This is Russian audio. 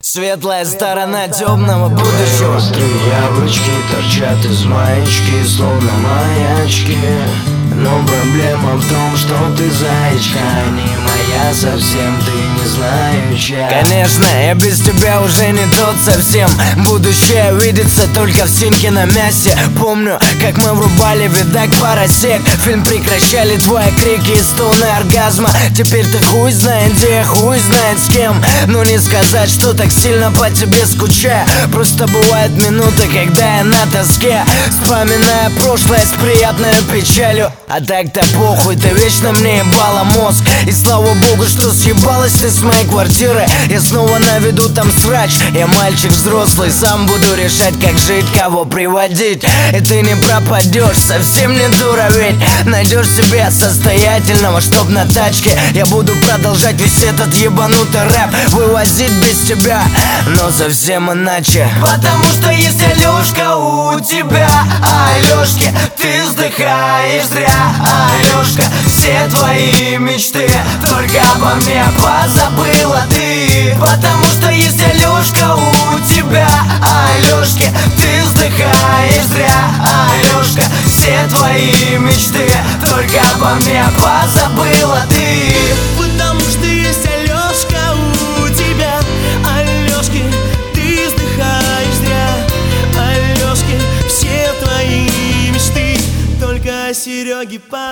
Светлая сторона темного будущего. Острые яблочки торчат из маечки, словно маячки. Но проблема в том, что ты зайчка, не моя совсем, ты не знающая. Конечно, я без тебя уже не тот совсем. Будущее видится только в синьке на мясе. Помню, как мы врубали видак парасек. Фильм прекращали твои крики и стоны оргазма. Теперь ты хуй знает где, хуй знает с кем. Но не сказать, что так сильно по тебе скучаю. Просто бывают минуты, когда я на тоске, вспоминая прошлое с приятной печалью. А так-то похуй, ты вечно мне ебала мозг. И слава богу, что съебалась ты с моей квартиры. Я снова наведу там срач. Я мальчик взрослый, сам буду решать, как жить, кого приводить. И ты не пропадешь, совсем не дура ведь. Найдешь себе состоятельного, чтоб на тачке я буду продолжать весь этот ебанутый рэп вывозить без тебя, но совсем иначе. Потому что есть Алёшка у тебя, Алёшки, ты вздыхаешь зря. Алёшка, все твои мечты только обо мне позабыла ты. Потому что есть Алёшка у тебя, Алёшки, ты вздыхаешь зря. Алёшка, все твои мечты только обо мне позабыла ты. Потому что есть Алёшка у тебя, Алёшки, ты вздыхаешь зря. Алёшки, все твои мечты только о Серёге